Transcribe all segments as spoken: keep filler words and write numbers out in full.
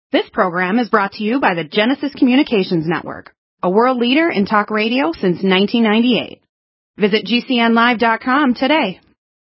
This program is brought to you by the Genesis Communications Network, a world leader in talk radio since nineteen ninety-eight. Visit G C N live dot com today.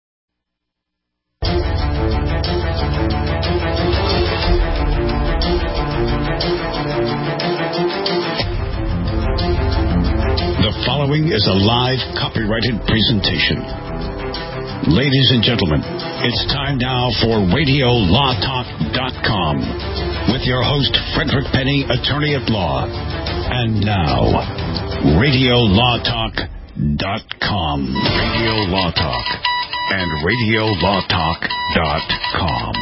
The following is a live copyrighted presentation. Ladies and gentlemen, it's time now for radio law talk dot com with your host, Frederick Penny, attorney at law. And now, radio law talk dot com. Radio Law Talk and radio law talk dot com.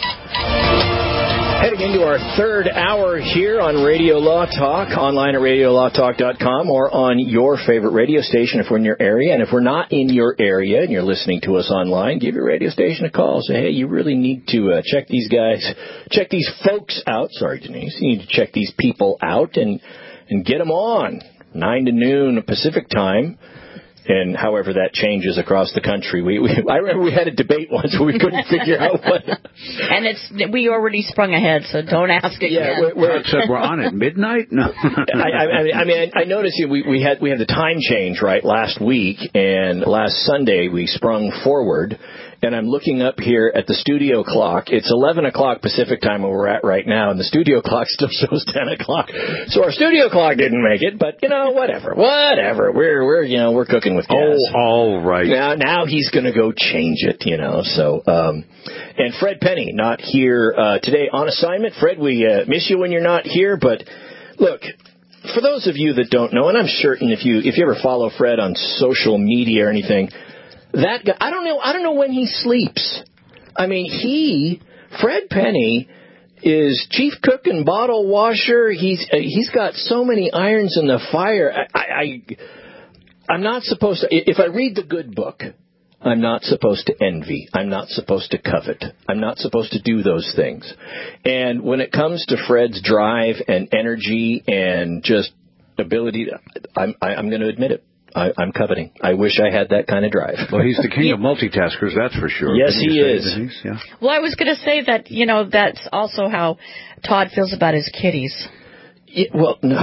Heading into our third hour here on Radio Law Talk, online at radio law talk dot com or on your favorite radio station if we're in your area. And if we're not in your area and you're listening to us online, give your radio station a call. Say, hey, you really need to uh, check these guys, check these folks out. Sorry, Denise. You need to check these people out and, and get them on. nine to noon Pacific time. And however that changes across the country. We, we I remember we had a debate once where we couldn't figure out what. And it's we already sprung ahead, so don't ask again. Yeah, we're, we're, Except we're on at midnight? No. I, I, I mean, I noticed we, we had we had the time change, right, last week. And last Sunday we sprung forward. And I'm looking up here at the studio clock. It's eleven o'clock Pacific time where we're at right now, and the studio clock still shows ten o'clock. So our studio clock didn't make it, but, you know, whatever. Whatever. We're, we're you know, we're cooking with gas. Oh, all right. Now, now he's going to go change it, you know. So, um, and Fred Penny, not here uh, today on assignment. Fred, we uh, miss you when you're not here, but look, for those of you that don't know, and I'm certain if you if you ever follow Fred on social media or anything, that guy, I don't know, I don't know when he sleeps. I mean, he, Fred Penny, is chief cook and bottle washer. He's uh, he's got so many irons in the fire. I, I I'm not supposed to. If I read the good book, I'm not supposed to envy. I'm not supposed to covet. I'm not supposed to do those things. And when it comes to Fred's drive and energy and just ability, to, I'm I'm going to admit it. I, I'm coveting. I wish I had that kind of drive. Well, he's the king yeah. of multitaskers, that's for sure. Yes, he is. Yeah. Well, I was going to say that, you know, that's also how Todd feels about his kitties. Yeah, well, no.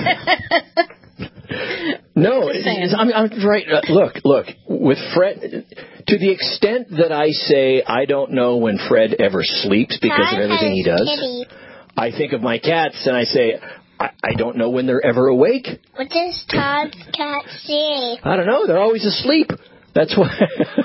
no, it's, I'm, I'm right. Uh, look, look, with Fred, to the extent that I say I don't know when Fred ever sleeps because Todd of everything he does, kitty. I think of my cats and I say, I, I don't know when they're ever awake. What does Todd's cat say? I don't know. They're always asleep. That's why.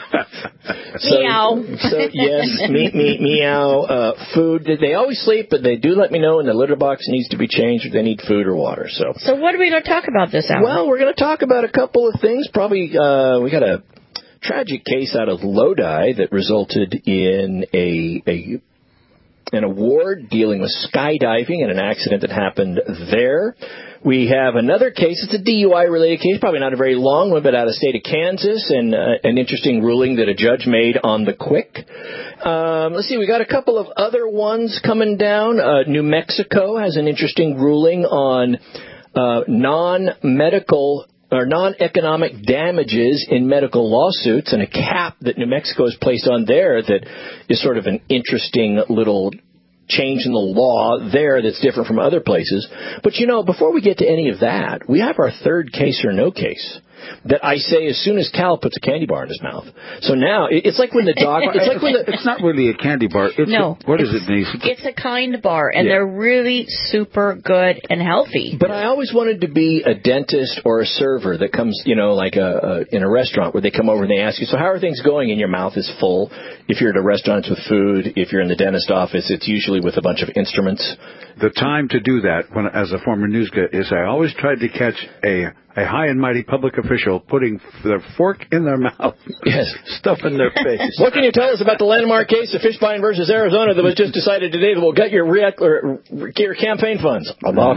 so, meow. So, yes, me, me, meow. Uh, food. They always sleep, but they do let me know when the litter box needs to be changed or they need food or water. So, so what are we going to talk about this hour? Well, we're going to talk about a couple of things. Probably uh, we got a tragic case out of Lodi that resulted in a a an award dealing with skydiving and an accident that happened there. We have another case. It's a D U I-related case, probably not a very long one, but out of the state of Kansas, and uh, an interesting ruling that a judge made on the quick. Um, let's see, we got a couple of other ones coming down. Uh, New Mexico has an interesting ruling on uh, non-medical or non-economic damages in medical lawsuits, and a cap that New Mexico has placed on there that is sort of an interesting little change in the law there that's different from other places. But, you know, before we get to any of that, we have our third case or no case that I say as soon as Cal puts a candy bar in his mouth. So now, it's like when the dog... It's like when the... It's not really a candy bar. It's no. A, what is it, Denise? It's a kind bar, and yeah. they're really super good and healthy. But I always wanted to be a dentist or a server that comes, you know, like a, a in a restaurant where they come over and they ask you, so how are things going? And your mouth is full. If you're at a restaurant, it's with food. If you're in the dentist office, it's usually with a bunch of instruments. The time to do that, when as a former news guy, is I always tried to catch a... a high and mighty public official putting their fork in their mouth, yes, stuff in their face. What can you tell us about the landmark case of Fishbein versus Arizona that was just decided today that will get your, re- or your campaign funds?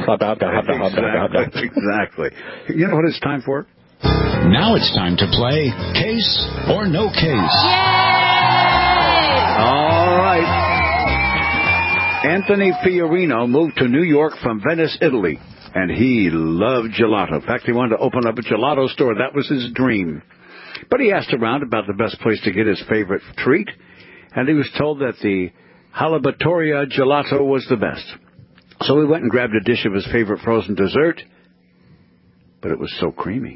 Exactly. Exactly. You know what it's time for? Now it's time to play Case or No Case. Yay! All right. Anthony Fiorino moved to New York from Venice, Italy. And he loved gelato. In fact, he wanted to open up a gelato store. That was his dream. But he asked around about the best place to get his favorite treat, and he was told that the Halibatoria gelato was the best. So we went and grabbed a dish of his favorite frozen dessert, but it was so creamy.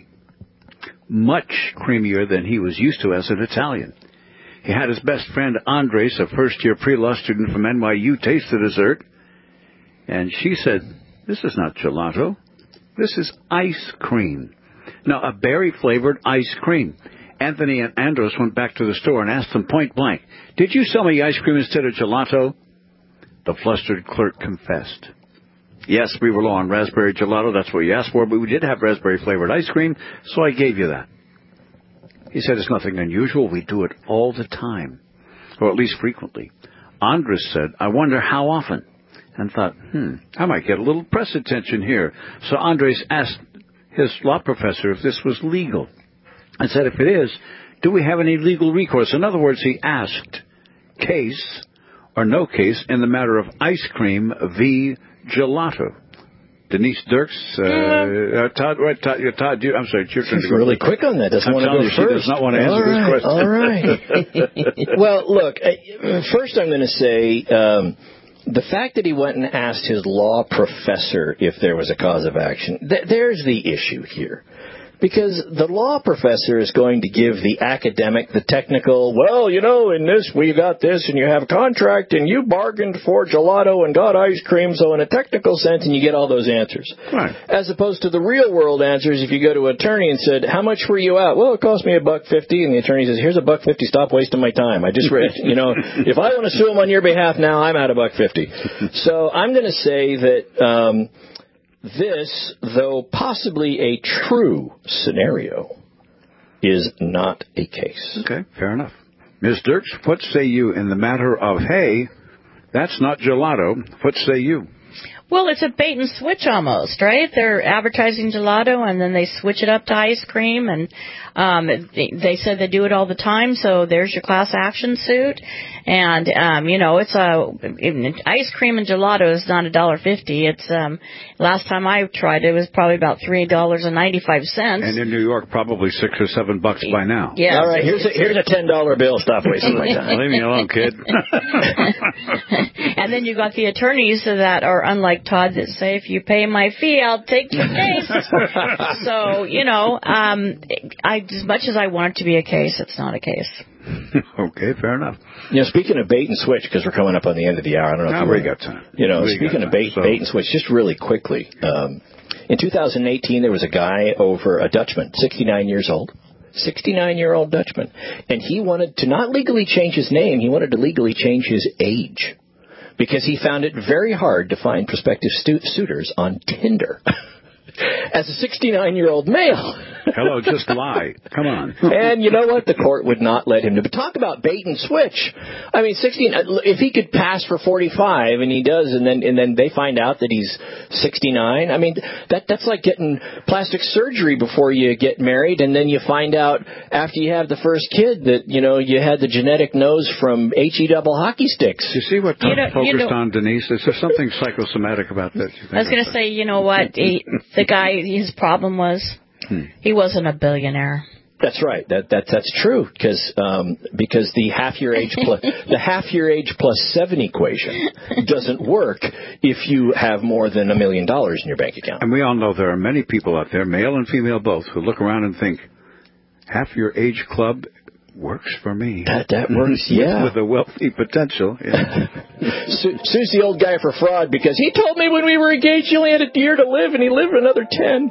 Much creamier than he was used to as an Italian. He had his best friend Andres, a first-year pre-law student from N Y U, taste the dessert, and she said, "This is not gelato. This is ice cream." Now, a berry-flavored ice cream. Anthony and Andros went back to the store and asked them point blank, "Did you sell me ice cream instead of gelato?" The flustered clerk confessed. "Yes, we were low on raspberry gelato. That's what you asked for, but we did have raspberry-flavored ice cream, so I gave you that." He said, "It's nothing unusual. We do it all the time, or at least frequently." Andres said, "I wonder how often," and thought, hmm, I might get a little press attention here. So Andres asked his law professor if this was legal, and said, if it is, do we have any legal recourse? In other words, he asked, case or no case in the matter of ice cream v. gelato. Denise Dirks, uh, uh, Todd, right, Todd, uh, Todd you, I'm sorry, it's your turn to go. Really quick on that. Doesn't I'm want to go you, first. She does not want to answer all this right, question. All right. Well, look, uh, first I'm going to say um, the fact that he went and asked his law professor if there was a cause of action, th- there's the issue here. Because the law professor is going to give the academic, the technical, well, you know, in this, we got this, and you have a contract, and you bargained for gelato and got ice cream, so in a technical sense, and you get all those answers. Right. As opposed to the real-world answers, if you go to an attorney and said, how much were you out? Well, it cost me a buck fifty, and the attorney says, here's a buck fifty, stop wasting my time. I just read, you know, if I want to sue him on your behalf now, I'm out a buck fifty. So I'm going to say that... Um, This, though possibly a true scenario, is not a case. Okay, fair enough. Miz Dirks, what say you in the matter of, hey, that's not gelato, what say you? Well, it's a bait and switch almost, right? They're advertising gelato, and then they switch it up to ice cream, and um, they, they said they do it all the time, so there's your class action suit. And, um, you know, it's a it, ice cream and gelato is not a dollar fifty. It's um, last time I tried it, it was probably about three dollars and ninety-five cents. And in New York, probably six or seven bucks by now. Yeah. All right, here's a, here's a ten dollar bill. Stop wasting my time. Leave me alone, kid. And then you got the attorneys that are unlike Todd that say, if you pay my fee, I'll take your case. So, you know, um, I, as much as I want it to be a case, it's not a case. Okay, fair enough. You know, speaking of bait and switch, because we're coming up on the end of the hour, I don't know no, if we you got time. You know, we speaking of time, bait, so. bait and switch, just really quickly, um, in two thousand eighteen, there was a guy over, a Dutchman, sixty-nine years old, sixty-nine-year-old Dutchman, and he wanted to not legally change his name, he wanted to legally change his age, because he found it very hard to find prospective stu- suitors on Tinder. As a sixty-nine-year-old male. Hello, just lie. Come on. And you know what? The court would not let him. But talk about bait and switch. I mean, sixteen. If he could pass for forty-five, and he does, and then and then they find out that he's sixty-nine. I mean, that that's like getting plastic surgery before you get married, and then you find out after you have the first kid that you know you had the genetic nose from H E double hockey sticks. You see what Tom You know- focused you know- on, Denise? Is there something psychosomatic about that? You think I was going to say, you know what? He, the guy, his problem was Hmm. he wasn't a billionaire. That's right. That that that's true because um, because the half your age plus the half your age plus seven equation doesn't work if you have more than a million dollars in your bank account. And we all know there are many people out there, male and female both, who look around and think, half your age club works for me. That that works, yeah. With a wealthy potential. Yeah. Su- Sue's the old guy for fraud because he told me when we were engaged he only had a year to live and he lived another ten.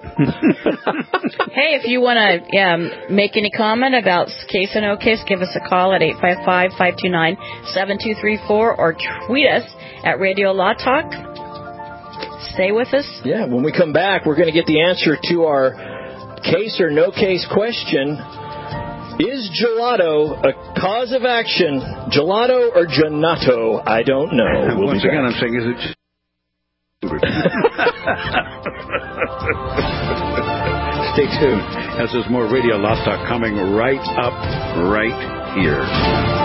Hey, if you want to um, make any comment about case or no case, give us a call at eight five five, five two nine, seven two three four or tweet us at Radio Law Talk. Stay with us. Yeah, when we come back, we're going to get the answer to our case or no case question. Is gelato a cause of action? Gelato or genato? I don't know. We'll Once be again, back. I'm saying, is it just... Stay tuned, as there's more Radio Law Talk coming right up, right here.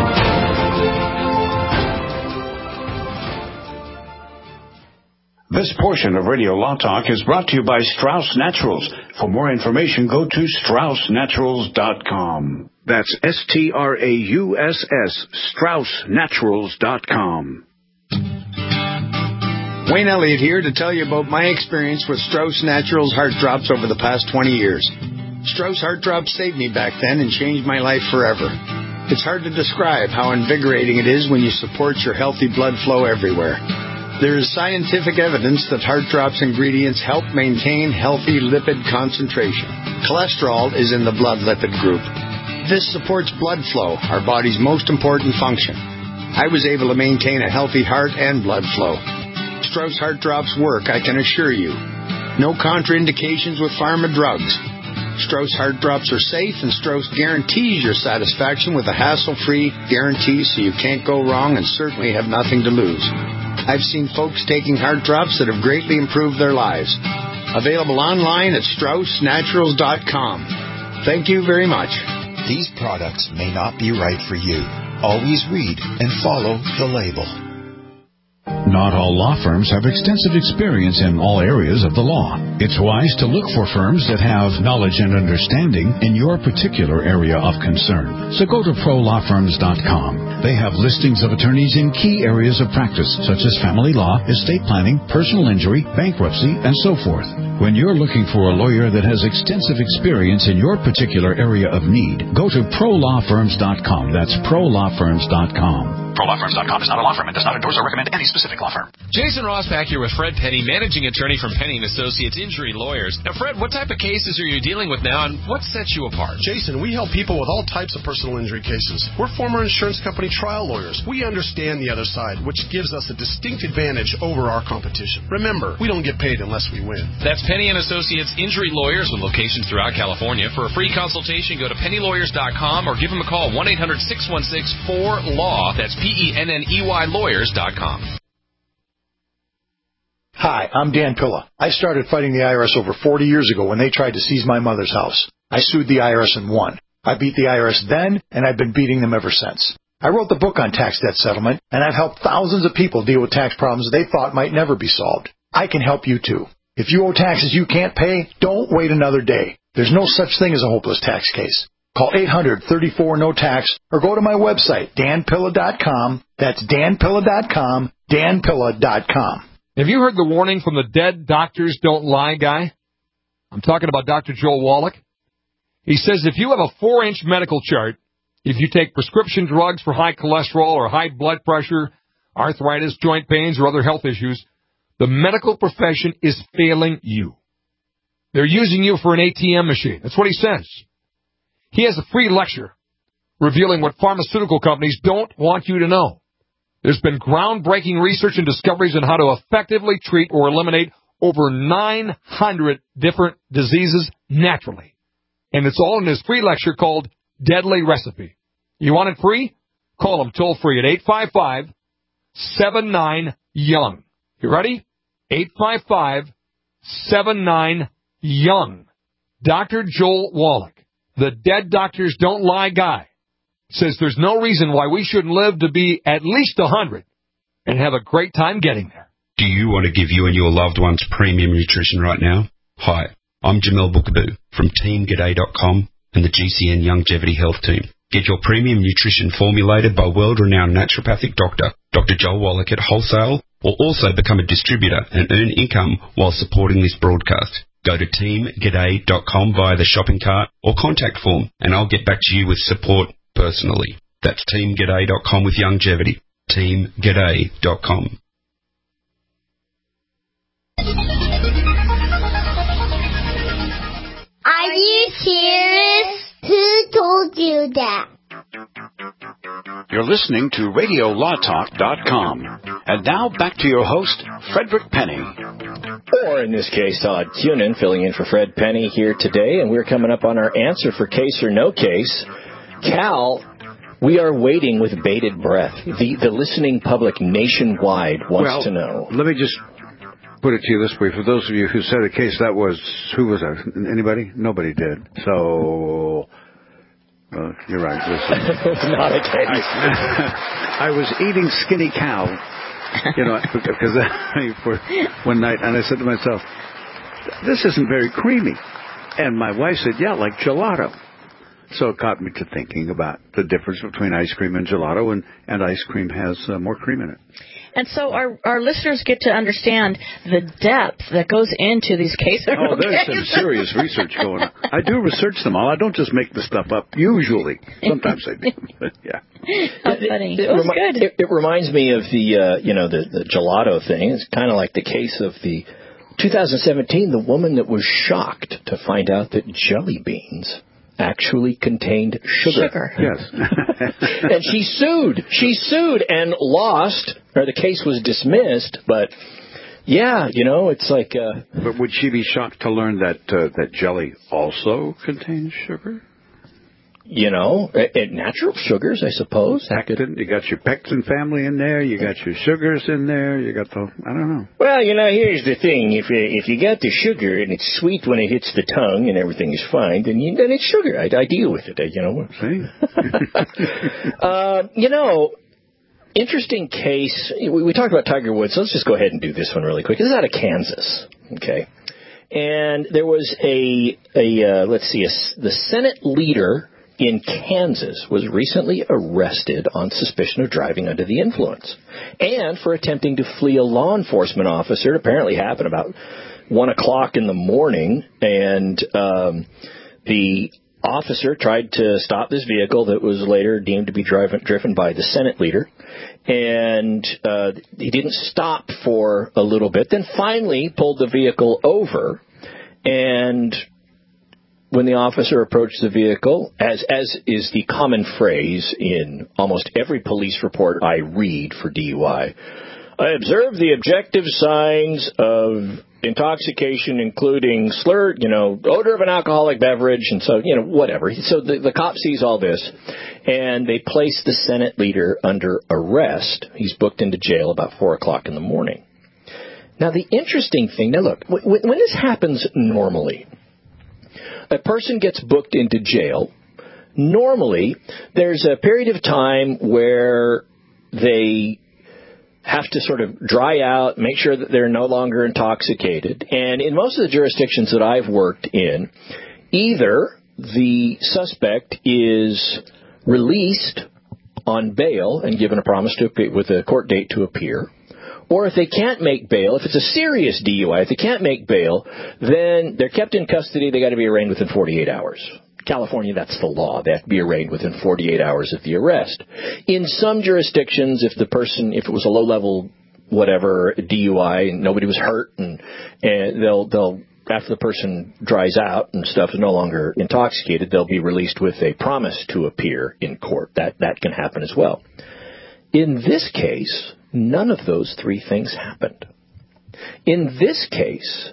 This portion of Radio Law Talk is brought to you by Strauss Naturals. For more information, go to strauss naturals dot com. That's S T R A U S S, strauss naturals dot com. Wayne Elliott here to tell you about my experience with Strauss Naturals Heart Drops over the past twenty years. Strauss Heart Drops saved me back then and changed my life forever. It's hard to describe how invigorating it is when you support your healthy blood flow everywhere. There is scientific evidence that Heart Drops ingredients help maintain healthy lipid concentration. Cholesterol is in the blood lipid group. This supports blood flow, our body's most important function. I was able to maintain a healthy heart and blood flow. Strauss Heart Drops work, I can assure you. No contraindications with pharma drugs. Strauss Heart Drops are safe, and Strauss guarantees your satisfaction with a hassle-free guarantee so you can't go wrong and certainly have nothing to lose. I've seen folks taking Heart Drops that have greatly improved their lives. Available online at strauss naturals dot com. Thank you very much. These products may not be right for you. Always read and follow the label. Not all law firms have extensive experience in all areas of the law. It's wise to look for firms that have knowledge and understanding in your particular area of concern. So go to pro law firms dot com. They have listings of attorneys in key areas of practice, such as family law, estate planning, personal injury, bankruptcy, and so forth. When you're looking for a lawyer that has extensive experience in your particular area of need, go to pro law firms dot com. That's pro law firms dot com. pro law firms dot com is not a law firm and does not endorse or recommend any specific law firm. Jason Rossback here with Fred Penny, managing attorney from Penny and Associates Injury Lawyers. Now, Fred, what type of cases are you dealing with now, and what sets you apart? Jason, we help people with all types of personal injury cases. We're former insurance company trial lawyers. We understand the other side, which gives us a distinct advantage over our competition. Remember, we don't get paid unless we win. That's Penny and Associates Injury Lawyers with locations throughout California. For a free consultation, go to penny lawyers dot com or give them a call, one eight hundred six one six four law. That's P E N N E Y lawyers dot com. Hi, I'm Dan Pilla. I started fighting the I R S over forty years ago when they tried to seize my mother's house. I sued the I R S and won. I beat the I R S then, and I've been beating them ever since. I wrote the book on tax debt settlement, and I've helped thousands of people deal with tax problems they thought might never be solved. I can help you too. If you owe taxes you can't pay, don't wait another day. There's no such thing as a hopeless tax case. Call eight hundred, thirty-four, no tax or go to my website, dan pilla dot com. That's dan pilla dot com, dan pilla dot com. Have you heard the warning from the dead doctors don't lie guy? I'm talking about Doctor Joel Wallach. He says if you have a four-inch medical chart, if you take prescription drugs for high cholesterol or high blood pressure, arthritis, joint pains, or other health issues, the medical profession is failing you. They're using you for an A T M machine. That's what he says. He has a free lecture revealing what pharmaceutical companies don't want you to know. There's been groundbreaking research and discoveries on how to effectively treat or eliminate over nine hundred different diseases naturally. And it's all in his free lecture called Deadly Recipe. You want it free? Call him toll free at eight five five, seven nine, young. You ready? eight five five, seven nine, young. Doctor Joel Wallach, the Dead Doctors Don't Lie guy, says there's no reason why we shouldn't live to be at least one hundred and have a great time getting there. Do you want to give you and your loved ones premium nutrition right now? Hi, I'm Jamel Bookaboo from team g'day dot com and the G C N Longevity Health Team. Get your premium nutrition formulated by world-renowned naturopathic doctor, Doctor Joel Wallach at wholesale, or also become a distributor and earn income while supporting this broadcast. Go to team g'day dot com via the shopping cart or contact form, and I'll get back to you with support personally. That's team g'day dot com with longevity. team g'day dot com. Are you serious? Who told you that? You're listening to radio law talk dot com. And now back to your host, Frederick Penny. Or in this case, Todd Cunin, filling in for Fred Penny here today. And we're coming up on our answer for case or no case. Cal, we are waiting with bated breath. The, the listening public nationwide wants well, to know. Let me just put it to you this way. For those of you who said a case, that was, who was that? Anybody? Nobody did. So... Uh, you're right. Listen. Not a case. I, I was eating Skinny Cow You know, because I, for one night, and I said to myself, this isn't very creamy. And my wife said, yeah, like gelato. So it got me to thinking about the difference between ice cream and gelato, and, and ice cream has uh, more cream in it. And so our our listeners get to understand the depth that goes into these cases. Oh, there's some serious research going on. I do research them all. I don't just make the stuff up, usually. Sometimes I do, but yeah. How funny. It, it, it was remi- good. It, it reminds me of the, uh, you know, the, the gelato thing. It's kind of like the case of the two thousand seventeen, the woman that was shocked to find out that jelly beans actually contained sugar. Sugar. Yes. And she sued. She sued and lost, or the case was dismissed, but yeah, you know, it's like... Uh, but would she be shocked to learn that uh, that jelly also contains sugar? You know, it, natural sugars, I suppose. Pectin, you got your pectin family in there, you got your sugars in there, you got the, I don't know. Well, you know, here's the thing. If you, if you got the sugar and it's sweet when it hits the tongue and everything is fine, then, you, then it's sugar. I, I deal with it, you know. See? uh, you know, interesting case. We, we talked about Tiger Woods, so let's just go ahead and do this one really quick. This is out of Kansas, okay? And there was a, a uh, let's see, a, the Senate leader in Kansas was recently arrested on suspicion of driving under the influence and for attempting to flee a law enforcement officer. It apparently happened about one o'clock in the morning, and um, the officer tried to stop this vehicle that was later deemed to be driven, driven by the Senate leader, and uh, he didn't stop for a little bit, then finally pulled the vehicle over, and when the officer approached the vehicle, as as is the common phrase in almost every police report I read for D U I, I observed the objective signs of intoxication, including slurred, you know, odor of an alcoholic beverage, and so, you know, whatever. So the, the cop sees all this, and they place the Senate leader under arrest. He's booked into jail about four o'clock in the morning. Now, the interesting thing, now look, when, when this happens normally, a person gets booked into jail. Normally, there's a period of time where they have to sort of dry out, make sure that they're no longer intoxicated. And in most of the jurisdictions that I've worked in, either the suspect is released on bail and given a promise to appear, with a court date to appear, or if they can't make bail, if it's a serious D U I, if they can't make bail, then they're kept in custody. They got to be arraigned within forty-eight hours. California, that's the law. They have to be arraigned within forty-eight hours of the arrest. In some jurisdictions, if the person, if it was a low-level whatever D U I and nobody was hurt, and, and they'll they'll after the person dries out and stuff is no longer intoxicated, they'll be released with a promise to appear in court. That that can happen as well. In this case, none of those three things happened. In this case,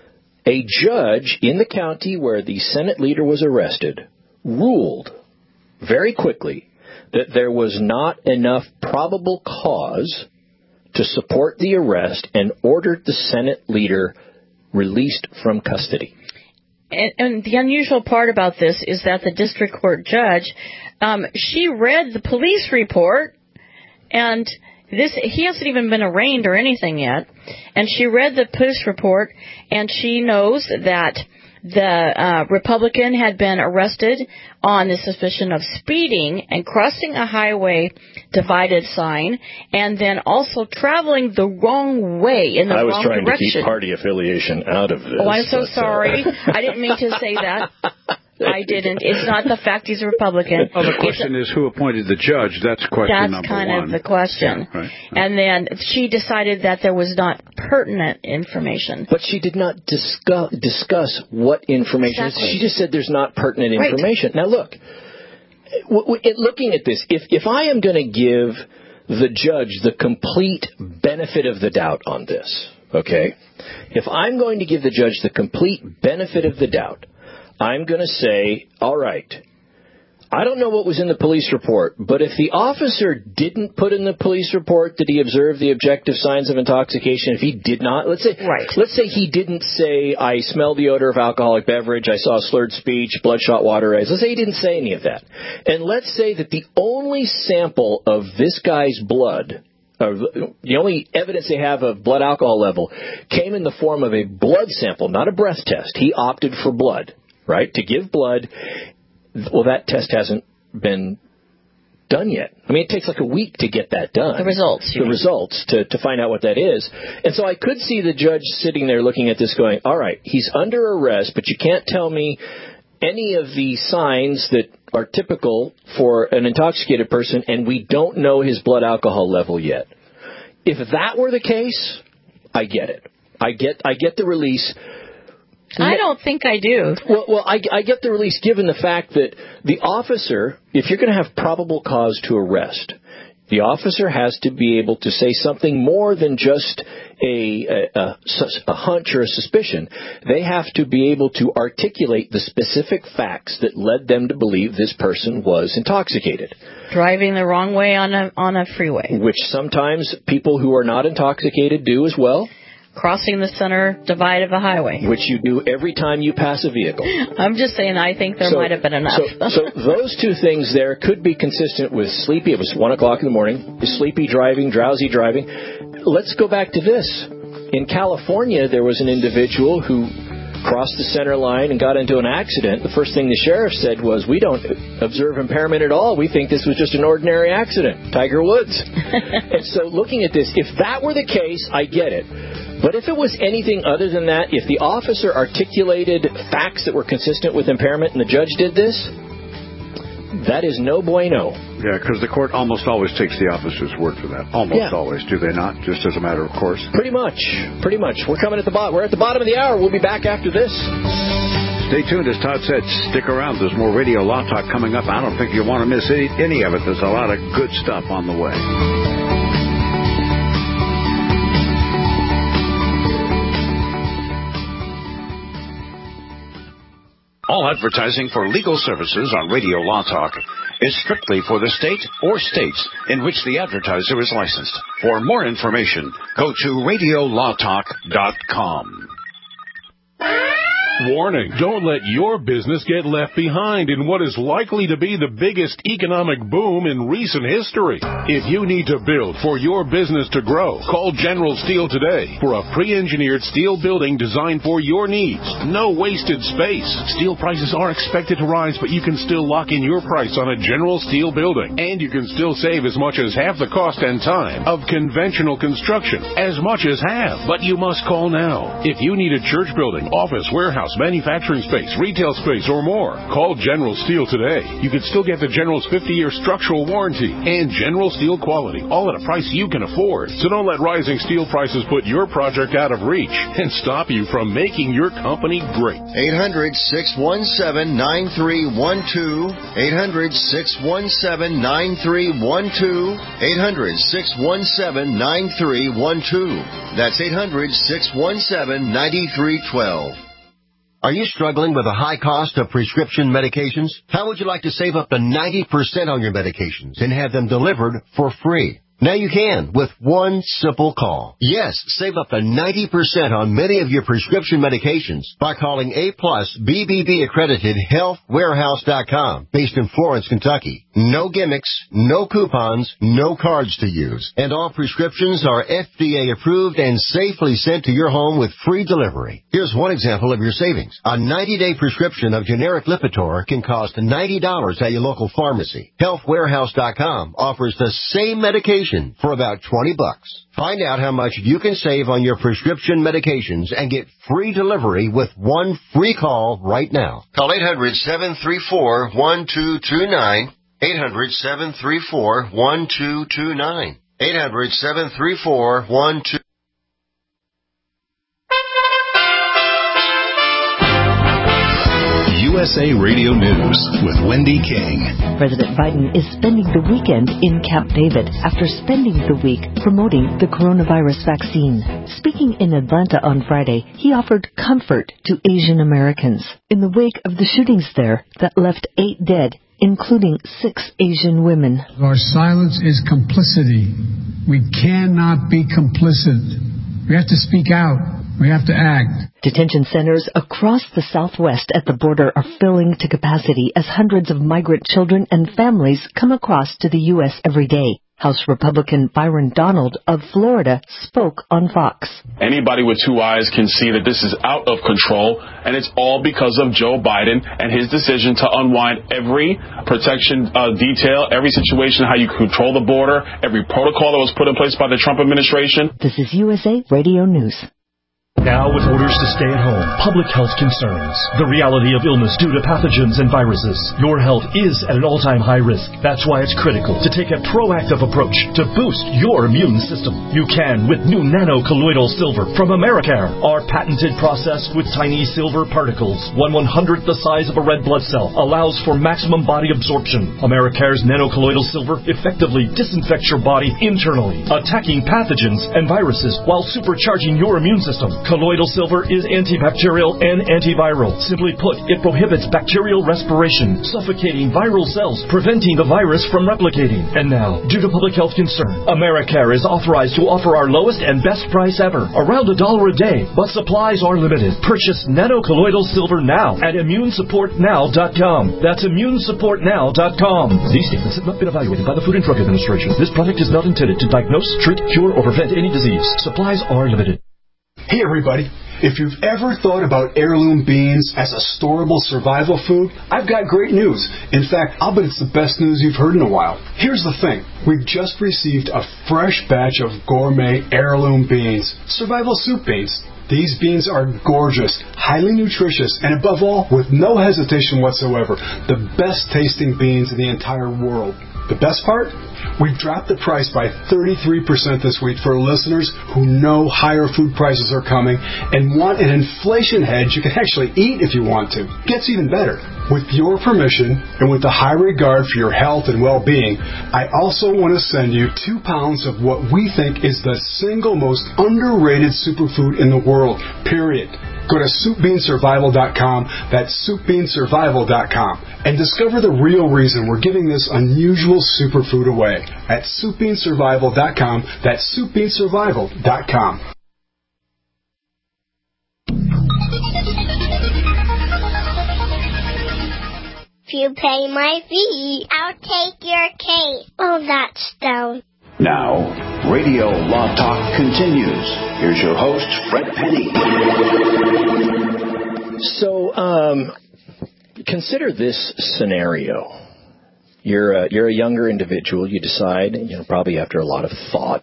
a judge in the county where the Senate leader was arrested ruled very quickly that there was not enough probable cause to support the arrest and ordered the Senate leader released from custody. And, and the unusual part about this is that the district court judge, um, she read the police report, and this he hasn't even been arraigned or anything yet, and she read the police report, and she knows that the uh, Republican had been arrested on the suspicion of speeding and crossing a highway divided sign, and then also traveling the wrong way in the I was wrong trying direction. to keep party affiliation out of this. Oh, I'm so but, sorry. Uh... I didn't mean to say that. I didn't. It's not the fact he's a Republican. Well, the question it's, is who appointed the judge. That's question that's number kind one. of the question. Yeah, right. And then she decided that there was not pertinent information. But she did not discuss, discuss what information. Exactly. She just said there's not pertinent Right. information. Now, look, w- w- looking at this, if, if I am going to give the judge the complete benefit of the doubt on this, okay, if I'm going to give the judge the complete benefit of the doubt, I'm going to say, all right, I don't know what was in the police report, but if the officer didn't put in the police report that he observed the objective signs of intoxication, if he did not, let's say, right. let's say he didn't say, I smell the odor of alcoholic beverage, I saw slurred speech, bloodshot water eyes. Let's say he didn't say any of that. And let's say that the only sample of this guy's blood uh, the only evidence they have of blood alcohol level came in the form of a blood sample, not a breath test. He opted for blood, right, to give blood. Well, that test hasn't been done yet. I mean, it takes like a week to get that done. The results. The results to, to find out what that is. And so I could see the judge sitting there looking at this going, all right, he's under arrest, but you can't tell me any of the signs that are typical for an intoxicated person, and we don't know his blood alcohol level yet. If that were the case, I get it. I get I get the release. I don't think I do. Well, well, I, I get the release given the fact that the officer, if you're going to have probable cause to arrest, the officer has to be able to say something more than just a, a, a, a hunch or a suspicion. They have to be able to articulate the specific facts that led them to believe this person was intoxicated. Driving the wrong way on a on a freeway. Which sometimes people who are not intoxicated do as well. Crossing the center divide of a highway. Which you do every time you pass a vehicle. I'm just saying I think there so, might have been enough. So, so those two things there could be consistent with sleepy. It was one o'clock in the morning. Sleepy driving, drowsy driving. Let's go back to this. In California, there was an individual who crossed the center line and got into an accident. The first thing the sheriff said was, we don't observe impairment at all. We think this was just an ordinary accident. Tiger Woods. And so looking at this, if that were the case, I get it. But if it was anything other than that, if the officer articulated facts that were consistent with impairment and the judge did this, that is no bueno. Yeah, because the court almost always takes the officer's word for that. Almost yeah. always, do they not? Just as a matter of course. Pretty much. Pretty much. We're coming at the bottom. We're at the bottom of the hour. We'll be back after this. Stay tuned. As Todd said, stick around. There's more Radio Law Talk coming up. I don't think you want to miss any, any of it. There's a lot of good stuff on the way. All advertising for legal services on Radio Law Talk is strictly for the state or states in which the advertiser is licensed. For more information, go to radio law talk dot com. Warning, don't let your business get left behind in what is likely to be the biggest economic boom in recent history. If you need to build for your business to grow, call General Steel today for a pre-engineered steel building designed for your needs. No wasted space. Steel prices are expected to rise, but you can still lock in your price on a General Steel building. And you can still save as much as half the cost and time of conventional construction. As much as half. But you must call now. If you need a church building, office, warehouse, manufacturing space, retail space, or more, call General Steel today. You can still get the General's fifty-year structural warranty and General Steel quality, all at a price you can afford. So don't let rising steel prices put your project out of reach and stop you from making your company great. eight hundred, six one seven, nine three one two. eight hundred, six one seven, nine three one two. eight hundred, six one seven, nine three one two. That's eight hundred, six one seven, nine three one two. Are you struggling with the high cost of prescription medications? How would you like to save up to ninety percent on your medications and have them delivered for free? Now you can with one simple call. Yes, save up to ninety percent on many of your prescription medications by calling A plus B B B accredited health warehouse dot com, based in Florence, Kentucky. No gimmicks, no coupons, no cards to use. And all prescriptions are F D A approved and safely sent to your home with free delivery. Here's one example of your savings. A ninety-day prescription of generic Lipitor can cost ninety dollars at your local pharmacy. health warehouse dot com offers the same medication for about twenty bucks. Find out how much you can save on your prescription medications and get free delivery with one free call right now. Call eight hundred, seven three four, one two two nine. eight hundred, seven three four, one two two nine. eight hundred, seven three four, one two two nine. U S A Radio News with Wendy King. President Biden is spending the weekend in Camp David after spending the week promoting the coronavirus vaccine. Speaking in Atlanta on Friday, he offered comfort to Asian Americans in the wake of the shootings there that left eight dead, including six Asian women. Our silence is complicity. We cannot be complicit. We have to speak out. We have to act. Detention centers across the Southwest at the border are filling to capacity as hundreds of migrant children and families come across to the U S every day. House Republican Byron Donald of Florida spoke on Fox. Anybody with two eyes can see that this is out of control, and it's all because of Joe Biden and his decision to unwind every protection uh, detail, every situation, how you control the border, every protocol that was put in place by the Trump administration. This is U S A Radio News. Now with orders to stay at home, public health concerns, the reality of illness due to pathogens and viruses. Your health is at an all-time high risk. That's why it's critical to take a proactive approach to boost your immune system. You can with new nano-colloidal silver from Americare. Our patented process with tiny silver particles, one one-hundredth the size of a red blood cell, allows for maximum body absorption. Americare's nano-colloidal silver effectively disinfects your body internally, attacking pathogens and viruses while supercharging your immune system. Colloidal silver is antibacterial and antiviral. Simply put, it prohibits bacterial respiration, suffocating viral cells, preventing the virus from replicating. And now, due to public health concern, Americare is authorized to offer our lowest and best price ever, around a dollar a day, but supplies are limited. Purchase nano-colloidal silver now at immune support now dot com. That's immune support now dot com. These statements have not been evaluated by the Food and Drug Administration. This product is not intended to diagnose, treat, cure, or prevent any disease. Supplies are limited. Hey everybody, if you've ever thought about heirloom beans as a storable survival food, I've got great news. In fact, I'll bet it's the best news you've heard in a while. Here's the thing. We've just received a fresh batch of gourmet heirloom beans, survival soup beans. These beans are gorgeous, highly nutritious, and above all, with no hesitation whatsoever, the best tasting beans in the entire world. The best part? We've dropped the price by thirty-three percent this week for listeners who know higher food prices are coming and want an inflation hedge you can actually eat if you want to. Gets even better. With your permission and with the high regard for your health and well-being, I also want to send you two pounds of what we think is the single most underrated superfood in the world, period. Go to soup bean survival dot com, that's soup bean survival dot com, and discover the real reason we're giving this unusual superfood away at soup bean survival dot com, that's soup bean survival dot com. If you pay my fee, I'll take your case. Oh, that's down. Now, Radio Law Talk continues. Here's your host, Fred Penny. So, um, consider this scenario. You're a, you're a younger individual. You decide, you know, probably after a lot of thought,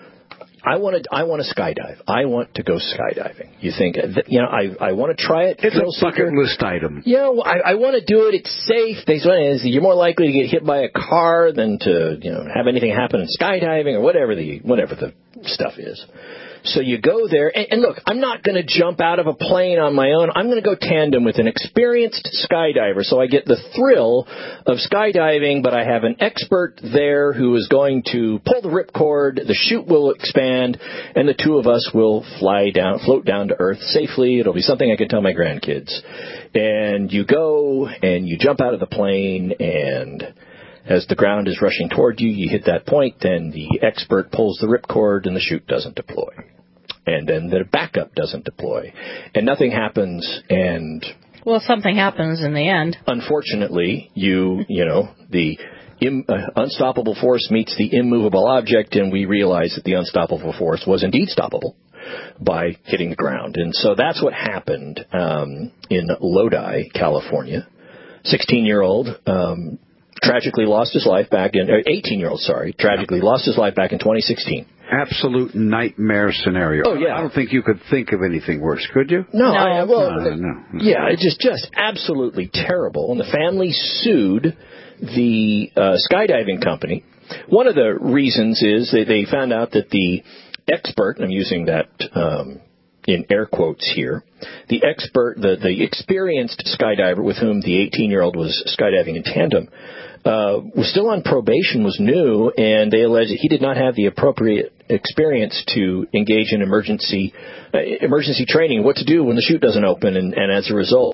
I want to I want to skydive. I want to go skydiving. You think, you know, I I want to try it. It's a bucket list item. Yeah, you know, I, I want to do it. It's safe. They say you're more likely to get hit by a car than to, you know, have anything happen in skydiving or whatever the whatever the stuff is. So you go there, and, and look, I'm not going to jump out of a plane on my own. I'm going to go tandem with an experienced skydiver, so I get the thrill of skydiving, but I have an expert there who is going to pull the ripcord, the chute will expand, and the two of us will fly down, float down to Earth safely. It'll be something I can tell my grandkids. And you go, and you jump out of the plane, and as the ground is rushing toward you, you hit that point, then the expert pulls the ripcord, and the chute doesn't deploy. And then the backup doesn't deploy. And nothing happens, and... Well, something happens in the end. Unfortunately, you, you know, the im, uh, unstoppable force meets the immovable object, and we realize that the unstoppable force was indeed stoppable by hitting the ground. And so that's what happened um, in Lodi, California. sixteen-year-old... Um, tragically lost his life back in, eighteen-year-old, sorry, tragically lost his life back in twenty sixteen. Absolute nightmare scenario. Oh, yeah. I don't think you could think of anything worse, could you? No, no. I, well, no, no, no. yeah, it's just, just absolutely terrible. And the family sued the uh, skydiving company. One of the reasons is that they found out that the expert, and I'm using that um, in air quotes here, the expert, the, the experienced skydiver with whom the eighteen-year-old was skydiving in tandem, uh, was still on probation, was new, and they alleged that he did not have the appropriate experience to engage in emergency uh, emergency training, what to do when the chute doesn't open, and, and as a result,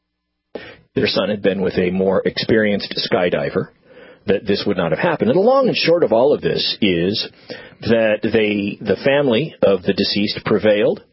their son had been with a more experienced skydiver, that this would not have happened. And the long and short of all of this is that they, the family of the deceased prevailed,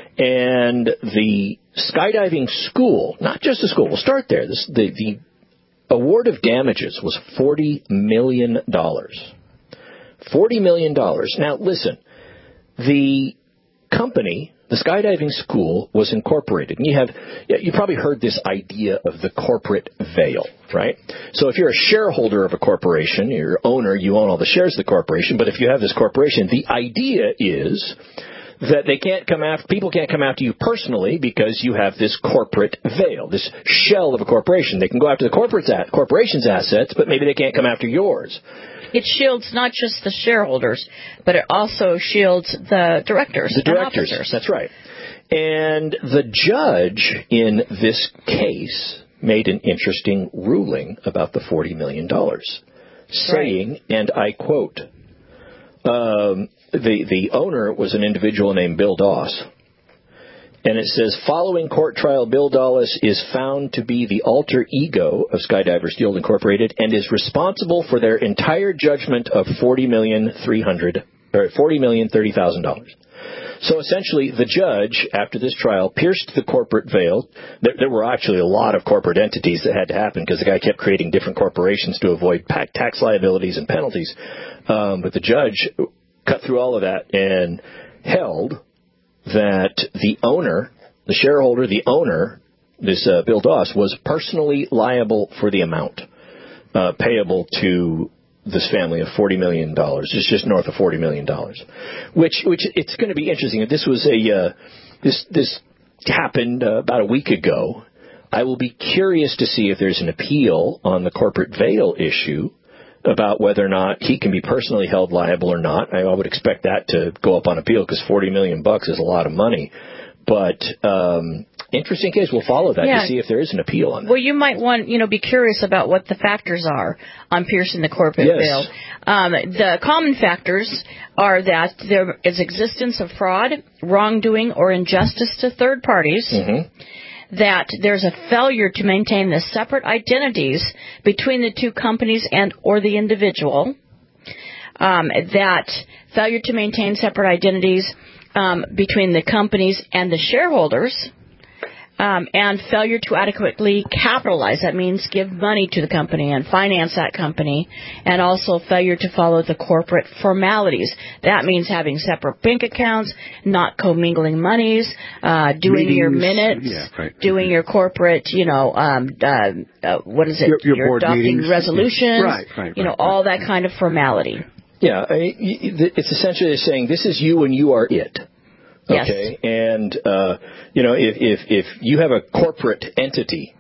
and the skydiving school, not just the school, we'll start there, this, the, the award of damages was forty million dollars. forty million dollars. Now, listen, the company, the skydiving school, was incorporated. And you have, you probably heard this idea of the corporate veil, right? So if you're a shareholder of a corporation, you're owner, you own all the shares of the corporation, but if you have this corporation, the idea is that they can't come after, people can't come after you personally because you have this corporate veil, this shell of a corporation. They can go after the corporate's, corporation's assets, but maybe they can't come after yours. It shields not just the shareholders, but it also shields the directors. The directors, and officers. That's right. And the judge in this case made an interesting ruling about the forty million dollars, saying, right. and I quote, um, the, the owner was an individual named Bill Doss. And it says, following court trial, Bill Dawes is found to be the alter ego of Skydivers Guild Incorporated and is responsible for their entire judgment of forty million three hundred or forty million thirty thousand dollars. So essentially, the judge, after this trial, pierced the corporate veil. There, there were actually a lot of corporate entities that had to happen because the guy kept creating different corporations to avoid tax liabilities and penalties. Um, but the judge cut through all of that and held that the owner, the shareholder, the owner, this uh, Bill Doss, was personally liable for the amount uh, payable to this family of forty million dollars. It's just north of forty million dollars, which which it's going to be interesting. This was a uh, this this happened uh, about a week ago. I will be curious to see if there's an appeal on the corporate veil issue about whether or not he can be personally held liable or not. I would expect that to go up on appeal because forty million bucks is a lot of money. But um, interesting case. We'll follow that yeah. to see if there is an appeal on that. Well, you might want, you know, be curious about what the factors are on piercing the corporate yes. veil. Um, the common factors are that there is existence of fraud, wrongdoing, or injustice to third parties. Mm-hmm. That there's a failure to maintain the separate identities between the two companies and or the individual. Um, that failure to maintain separate identities um, between the companies and the shareholders. Um, and failure to adequately capitalize. That means give money to the company and finance that company. And also failure to follow the corporate formalities. That means having separate bank accounts, not commingling monies, uh, doing Meetings, your minutes, yeah, right. doing your corporate, you know, um, uh, uh, what is it? Your, your, your board adopting meetings. resolutions. Right, right, you know, right, all right. that kind of formality. Yeah, I mean, it's essentially saying this is you and you are it. Okay, yes. and uh, you know, if, if if you have a corporate entity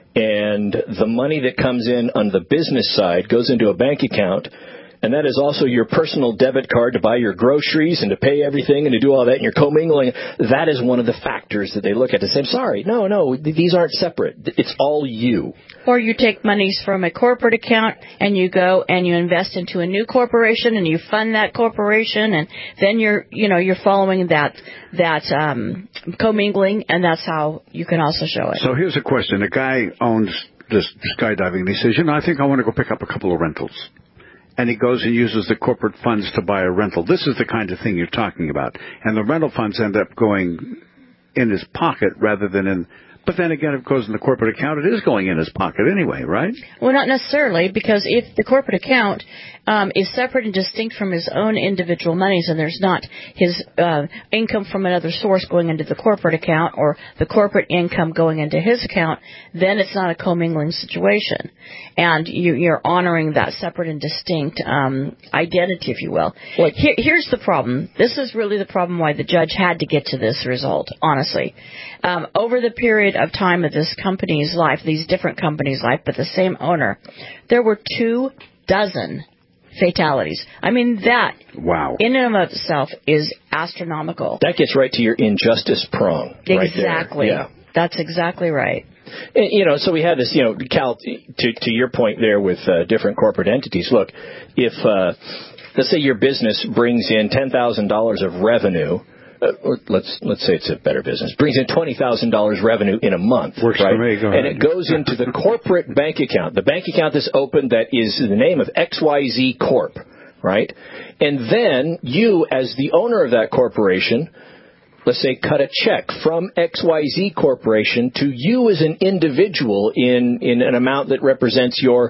and the money that comes in on the business side goes into a bank account, and that is also your personal debit card to buy your groceries and to pay everything and to do all that, and you're commingling, that is one of the factors that they look at to say, sorry, no, no, these aren't separate. It's all you. Or you take monies from a corporate account and you go and you invest into a new corporation and you fund that corporation, and then you're, you know, you're following that that um, commingling, and that's how you can also show it. So here's a question: a guy owns this skydiving, and he says, you know, I think I want to go pick up a couple of rentals. And he goes and uses the corporate funds to buy a rental. This is the kind of thing you're talking about. And the rental funds end up going in his pocket rather than in... But then again, if it goes in the corporate account, it is going in his pocket anyway, right? Well, not necessarily, because if the corporate account um, is separate and distinct from his own individual monies, and there's not his uh, income from another source going into the corporate account or the corporate income going into his account, then it's not a commingling situation. And you, you're honoring that separate and distinct um, identity, if you will. Like, Here, here's the problem. This is really the problem why the judge had to get to this result, honestly. Um, over the period of time of this company's life, these different companies' life, but the same owner, there were two dozen fatalities. I mean, that wow. in and of itself is astronomical. That gets right to your injustice prong. Exactly. Right there. Yeah. That's exactly right. And, you know, so we had this, you know, Cal, to, to your point there with uh, different corporate entities. Look, if, uh, let's say your business brings in ten thousand dollars of revenue, Uh, let's let's say it's a better business, brings in twenty thousand dollars revenue in a month. Works right? for me. Go and ahead. it goes into the corporate bank account. The bank account that's opened that is the name of X Y Z Corp, right? And then you, as the owner of that corporation, let's say cut a check from X Y Z Corporation to you as an individual in, in an amount that represents your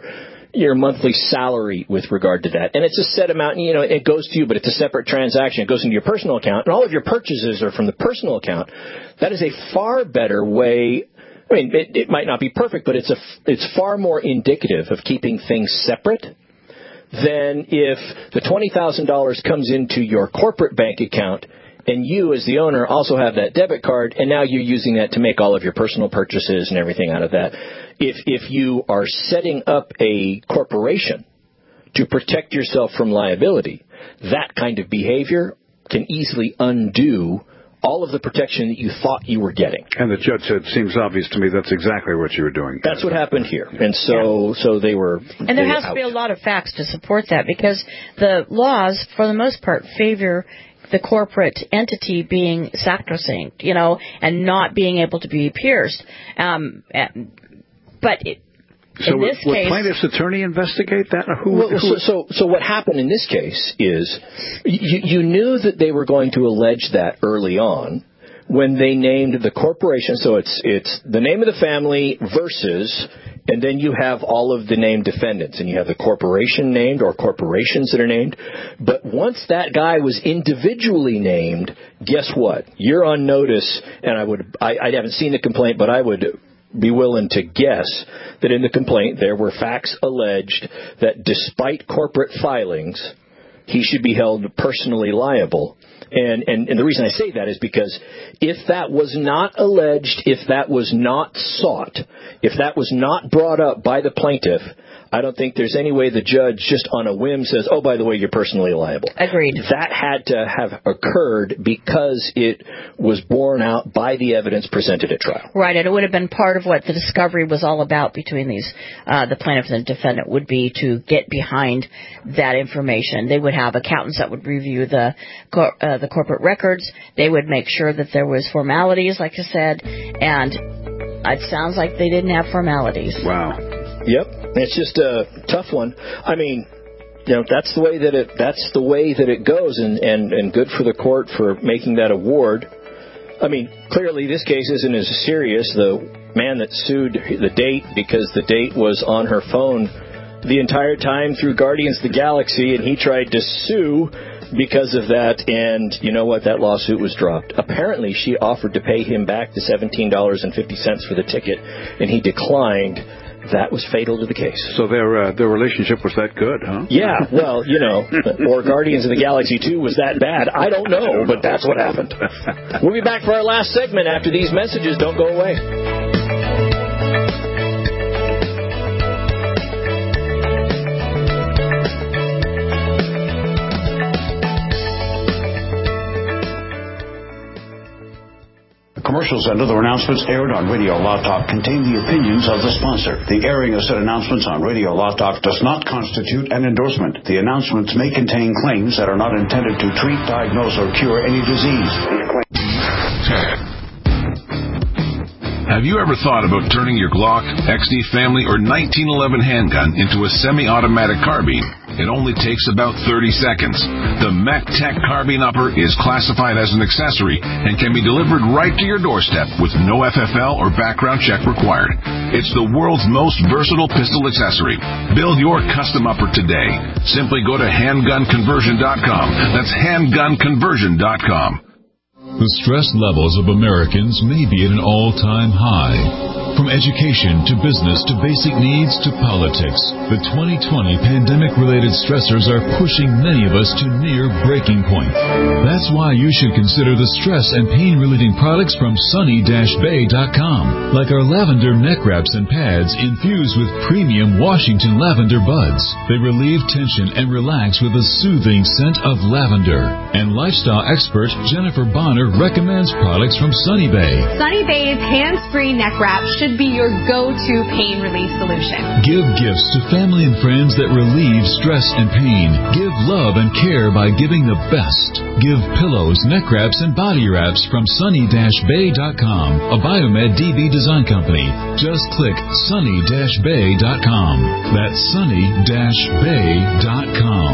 your monthly salary with regard to that. And it's a set amount, and, you know, it goes to you, but it's a separate transaction. It goes into your personal account, and all of your purchases are from the personal account. That is a far better way. I mean, it, it might not be perfect, but it's a, it's far more indicative of keeping things separate than if the twenty thousand dollars comes into your corporate bank account and you, as the owner, also have that debit card, and now you're using that to make all of your personal purchases and everything out of that. If if you are setting up a corporation to protect yourself from liability, that kind of behavior can easily undo all of the protection that you thought you were getting. And the judge said, seems obvious to me that's exactly what you were doing. That's what happened here. And so yeah. so they were And there has to be a lot of facts to support that, because the laws, for the most part, favor the corporate entity being sacrosanct, you know, and not being able to be pierced. Um, but it, so in would, this would case, plaintiff's attorney investigate that? Or who, well, who? So, so, so what happened in this case is you, you knew that they were going to allege that early on when they named the corporation. So it's it's the name of the family versus, and then you have all of the named defendants, and you have the corporation named or corporations that are named. But once that guy was individually named, guess what? You're on notice, and I would I, I haven't seen the complaint, but I would be willing to guess that in the complaint there were facts alleged that despite corporate filings, he should be held personally liable. And, and, and the reason I say that is because if that was not alleged, if that was not sought, if that was not brought up by the plaintiff, I don't think there's any way the judge just on a whim says, oh, by the way, you're personally liable. Agreed. That had to have occurred because it was borne out by the evidence presented at trial. Right, and it would have been part of what the discovery was all about between these, uh, the plaintiff and the defendant would be to get behind that information. They would have accountants that would review the cor- uh, the corporate records. They would make sure that there was formalities, like you said, and it sounds like they didn't have formalities. Wow. Yep, it's just a tough one. I mean, you know, that's the way that it that's the way that it goes, and, and, and good for the court for making that award. I mean, clearly this case isn't as serious. The man that sued the date because the date was on her phone the entire time through Guardians of the Galaxy, and he tried to sue because of that, and you know what? That lawsuit was dropped. Apparently, she offered to pay him back the seventeen dollars and fifty cents for the ticket, and he declined. That was fatal to the case. So their uh, their relationship was that good, huh? Yeah, well, you know, or Guardians of the Galaxy two was that bad. I don't know, I don't but know. That's what happened. We'll be back for our last segment after these messages. Don't go away. Commercials and other announcements aired on Radio Law Talk contain the opinions of the sponsor. The airing of said announcements on Radio Law Talk does not constitute an endorsement. The announcements may contain claims that are not intended to treat, diagnose, or cure any disease. Have you ever thought about turning your Glock, X D Family, or nineteen eleven handgun into a semi-automatic carbine? It only takes about thirty seconds. The MacTech Carbine Upper is classified as an accessory and can be delivered right to your doorstep with no F F L or background check required. It's the world's most versatile pistol accessory. Build your custom upper today. Simply go to handgun conversion dot com. That's handgun conversion dot com. The stress levels of Americans may be at an all-time high. From education to business to basic needs to politics, the twenty twenty pandemic-related stressors are pushing many of us to near breaking point. That's why you should consider the stress and pain-relieving products from sunny dash bay dot com, like our lavender neck wraps and pads infused with premium Washington lavender buds. They relieve tension and relax with a soothing scent of lavender. And lifestyle expert Jennifer Bonner recommends products from Sunny Bay. Sunny Bay's hands-free neck wrap should be your go-to pain relief solution. Give gifts to family and friends that relieve stress and pain. Give love and care by giving the best. Give pillows, neck wraps, and body wraps from sunny dash bay dot com, a Biomed D B design company. Just click sunny dash bay dot com. That's sunny dash bay dot com.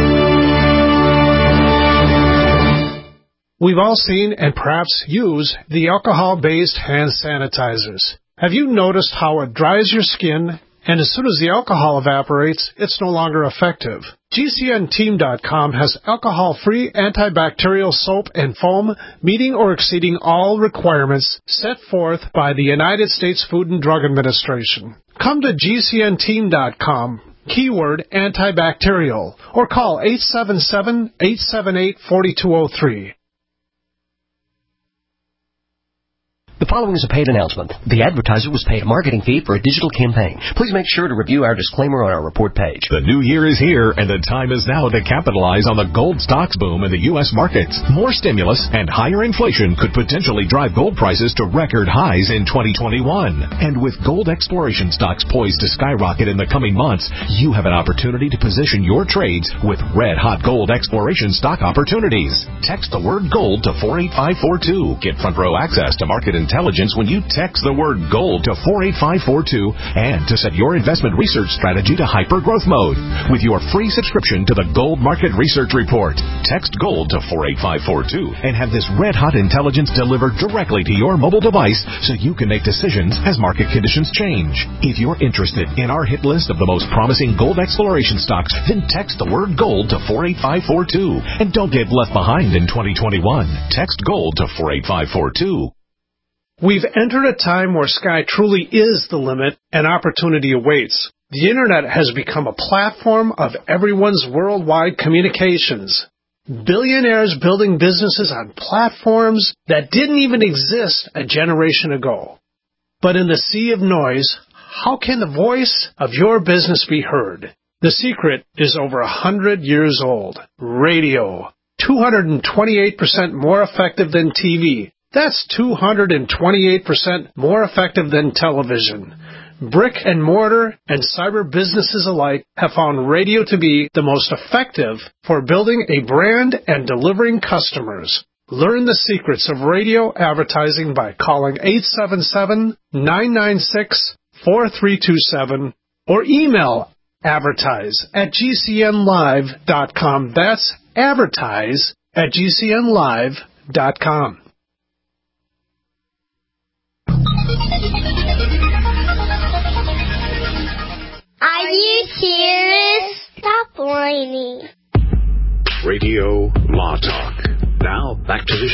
We've all seen and perhaps use the alcohol-based hand sanitizers. Have you noticed how it dries your skin and as soon as the alcohol evaporates, it's no longer effective. G C N team dot com has alcohol-free antibacterial soap and foam meeting or exceeding all requirements set forth by the United States Food and Drug Administration. Come to G C N team dot com, keyword antibacterial, or call eight seven seven, eight seven eight, four two zero three. The following is a paid announcement. The advertiser was paid a marketing fee for a digital campaign. Please make sure to review our disclaimer on our report page. The new year is here, and the time is now to capitalize on the gold stocks boom in the U S markets. More stimulus and higher inflation could potentially drive gold prices to record highs in twenty twenty-one. And with gold exploration stocks poised to skyrocket in the coming months, you have an opportunity to position your trades with red-hot gold exploration stock opportunities. Text the word gold to four eight five four two. Get front-row access to market intelligence Intelligence when you text the word gold to four eight five four two and to set your investment research strategy to hyper-growth mode with your free subscription to the Gold Market Research Report. Text GOLD to four eight five four two and have this red-hot intelligence delivered directly to your mobile device so you can make decisions as market conditions change. If you're interested in our hit list of the most promising gold exploration stocks, then text the word GOLD to four eight five four two and don't get left behind in twenty twenty-one. Text GOLD to four eight five four two. We've entered a time where sky truly is the limit and opportunity awaits. The Internet has become a platform of everyone's worldwide communications. Billionaires building businesses on platforms that didn't even exist a generation ago. But in the sea of noise, how can the voice of your business be heard? The secret is over a hundred years old. Radio. two hundred twenty-eight percent more effective than T V. That's two hundred twenty-eight percent more effective than television. Brick and mortar and cyber businesses alike have found radio to be the most effective for building a brand and delivering customers. Learn the secrets of radio advertising by calling eight seven seven, nine nine six, four three two seven or email advertise at G C N live dot com. That's advertise at G C N live dot com. Are you serious? Stop whining. Radio Law Talk. Now, back to the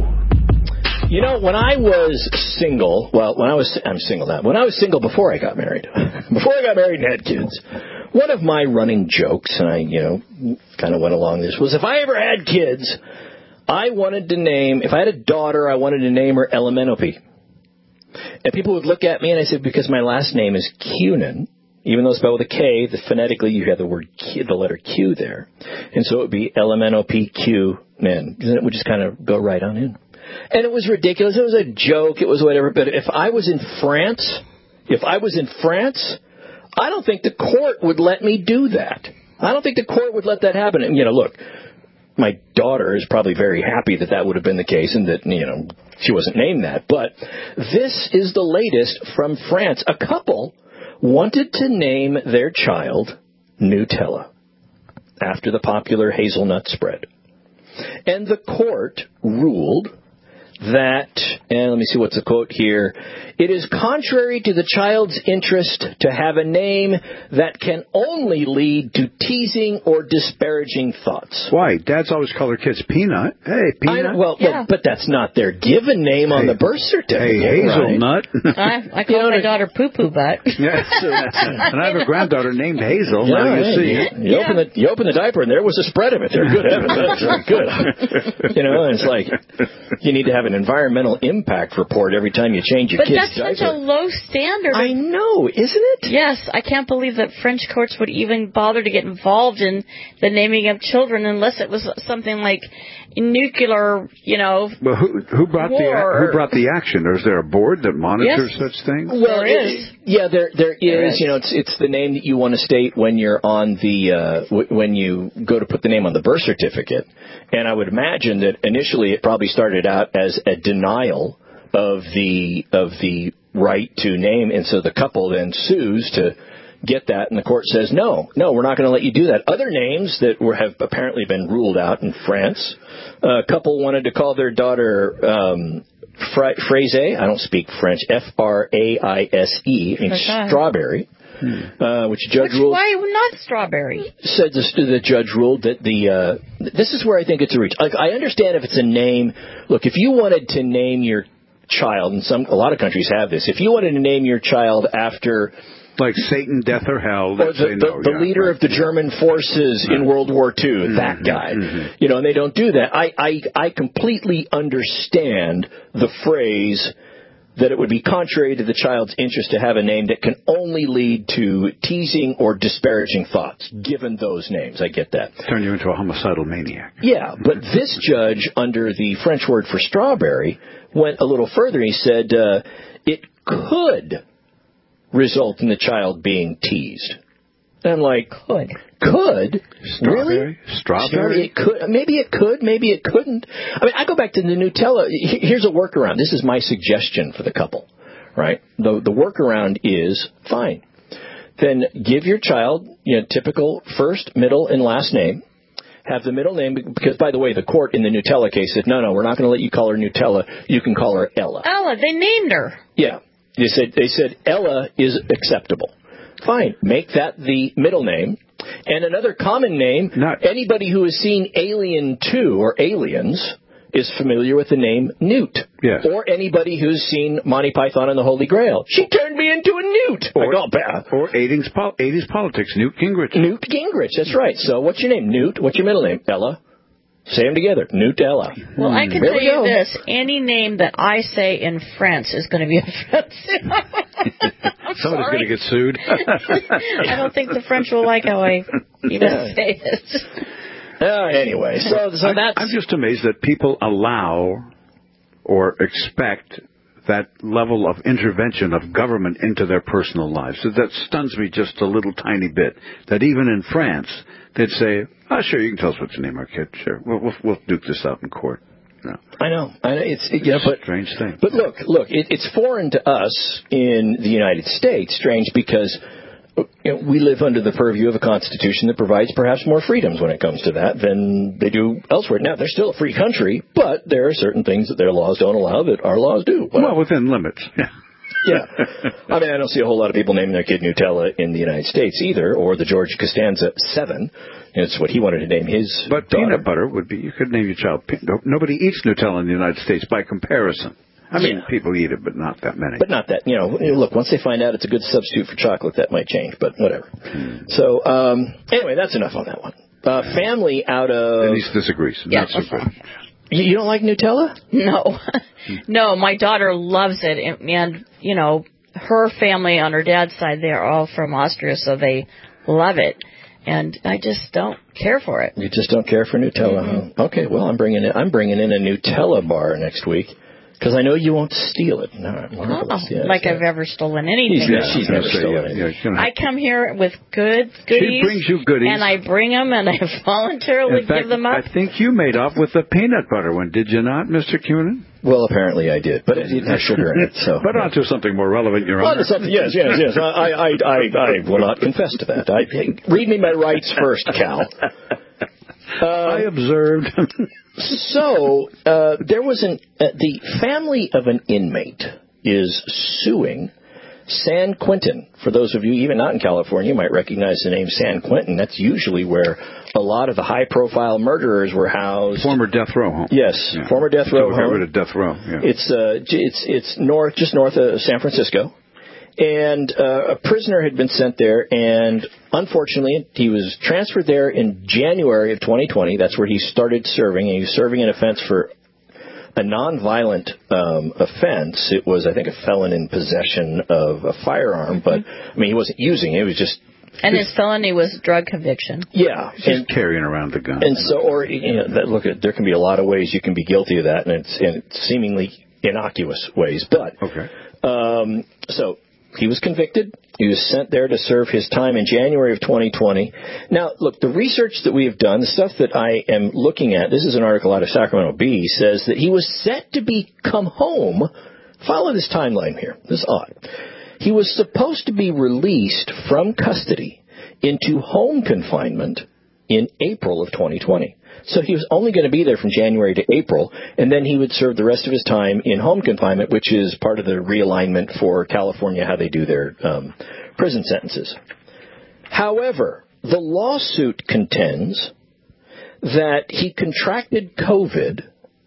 show. You know, when I was single, well, when I was, I'm single now. When I was single before I got married, before I got married and had kids, one of my running jokes, and I, you know, kind of went along this, was if I ever had kids, I wanted to name, if I had a daughter, I wanted to name her Elemenope. And people would look at me and I said, because my last name is Cunin, even though it's spelled with a K, the phonetically you have the word Q, the letter Q there. And so it would be Elemenope-Q-Nin. It would just kind of go right on in. And it was ridiculous. It was a joke. It was whatever. But if I was in France, if I was in France, I don't think the court would let me do that. I don't think the court would let that happen. And, you know, look, my daughter is probably very happy that that would have been the case and that, you know, she wasn't named that. But this is the latest from France. A couple wanted to name their child Nutella after the popular hazelnut spread. And the court ruled that, and let me see what's the quote here, it is contrary to the child's interest to have a name that can only lead to teasing or disparaging thoughts. Why? Dads always call their kids Peanut. Hey, Peanut. I, well, yeah. well, but that's not their given name hey, on the birth certificate. Hey, Hazelnut. Right? I, I call you know, my daughter Poo Poo Butt. Yeah, so, and I have a granddaughter named Hazel. Yeah, now you right. see. You, you, yeah. open the, you open the diaper and there was a spread of it there. Good heavens, that's really good. You know, and it's like you need to have an environmental impact report every time you change your but kid's that's diaper. Such a low standard. I know, isn't it? Yes, I can't believe that French courts would even bother to get involved in the naming of children unless it was something like nuclear, you know. Well, who, who brought war. the who brought the action? Or is there a board that monitors yes. such things? Well, there is. It, yeah, there there is. There is. You know, it's it's the name that you want to state when you're on the uh, w- when you go to put the name on the birth certificate. And I would imagine that initially it probably started out as a denial of the of the right to name, and so the couple then sues to get that, and the court says, no, no, we're not going to let you do that. Other names that were, have apparently been ruled out in France, a couple wanted to call their daughter um, Fra- Fraise, I don't speak French, F R A I S E, means strawberry. uh, which judge Which, ruled. why not strawberry? Said the, the judge ruled that the uh, this is where I think it's a reach. Like, I understand if it's a name. Look, if you wanted to name your child, and some a lot of countries have this, if you wanted to name your child after. Like Satan, death, or hell. Or the, no, the, the yeah, leader right. of the German forces right. in World War Two, mm-hmm, that guy. Mm-hmm. You know, and they don't do that. I, I, I completely understand the phrase that it would be contrary to the child's interest to have a name that can only lead to teasing or disparaging thoughts, given those names. I get that. Turn you into a homicidal maniac. Yeah, but this judge, under the French word for strawberry, went a little further. He said uh, it could result in the child being teased. And I'm like, could. Could? Strawberry? Really? Strawberry? It could. Maybe it could. Maybe it couldn't. I mean, I go back to the Nutella. Here's a workaround. This is my suggestion for the couple, right? The, the workaround is, fine. Then give your child, you know, typical first, middle, and last name. Have the middle name, because, by the way, the court in the Nutella case said, no, no, we're not going to let you call her Nutella. You can call her Ella. Ella. They named her. Yeah. They said, they said Ella is acceptable. Fine. Make that the middle name. And another common name, Not. anybody who has seen Alien two or Aliens is familiar with the name Newt. Yes. Or anybody who's seen Monty Python and the Holy Grail. She turned me into a newt. Or, I got bad. Or eighties, eighties politics, Newt Gingrich. Newt Gingrich, that's right. So what's your name? Newt. What's your middle name? Ella. Say them together. Nutella. Well, I can there tell you this. Any name that I say in France is going to be offensive. Somebody's going to get sued. I don't think the French will like how I even say it. Uh, anyway, so, so I'm, that's... I'm just amazed that people allow or expect that level of intervention of government into their personal lives. So that stuns me just a little tiny bit. That even in France, they'd say, oh, sure, you can tell us what to name our kid. Sure, we'll, we'll, we'll duke this out in court. No. I know. I know. It's, it, yeah, but, strange thing. But look, look, it, it's foreign to us in the United States. Strange because you know, we live under the purview of a constitution that provides perhaps more freedoms when it comes to that than they do elsewhere. Now, they're still a free country, but there are certain things that their laws don't allow that our laws do. Well, well within limits. Yeah. Yeah. I mean, I don't see a whole lot of people naming their kid Nutella in the United States either, or the George Costanza seven. It's what he wanted to name his But daughter. Peanut butter would be, you could name your child, nobody eats Nutella in the United States by comparison. I mean, yeah. people eat it, but not that many. But not that, you know, look, once they find out it's a good substitute for chocolate, that might change, but whatever. Hmm. So, um, anyway, that's enough on that one. Uh, family out of... Denise disagrees. Yeah. Not so good. You, you don't like Nutella? No. No, my daughter loves it, and, and, you know, her family on her dad's side, they're all from Austria, so they love it. And I just don't care for it. You just don't care for Nutella, mm-hmm. huh? Okay, well, I'm bringing in, I'm bringing in a Nutella bar next week. Because I know you won't steal it. No, oh, yeah, like I've ever stolen anything. Yeah, she's never stolen anything. Yeah, I come here with goods, goodies. She brings you goodies. And I bring them, and I voluntarily fact, give them up. I think you made off with the peanut butter one, did you not, Mister Cunin? Well, apparently I did, but it didn't have sugar in it. So. But on to something more relevant, Your Honor. On to something, yes, yes, yes. I, I, I, I will not confess to that. I, read me my rights first, Cal. Uh, I observed. So, uh, there was an, uh, the family of an inmate is suing San Quentin. For those of you even not in California, you might recognize the name San Quentin. That's usually where a lot of the high-profile murderers were housed. Former death row home. Yes, yeah. former death row so home. Rid of death row. Yeah. It's uh, it's it's north, just north of San Francisco. And uh, a prisoner had been sent there, and unfortunately, he was transferred there in January of twenty twenty. That's where he started serving, and he was serving an offense for a nonviolent um, offense. It was, I think, a felon in possession of a firearm, but, I mean, he wasn't using it. It was just... And his felony was drug conviction. Yeah. Just and, carrying around the gun. And so, or, you know, that, look, there can be a lot of ways you can be guilty of that, and it's in seemingly innocuous ways, but... Okay. Um, so... He was convicted. He was sent there to serve his time in January of twenty twenty. Now, look, the research that we have done, the stuff that I am looking at, this is an article out of Sacramento Bee, says that he was set to be come home. Follow this timeline here. This is odd. He was supposed to be released from custody into home confinement in April of twenty twenty. So he was only going to be there from January to April, and then he would serve the rest of his time in home confinement, which is part of the realignment for California, how they do their um, prison sentences. However, the lawsuit contends that he contracted COVID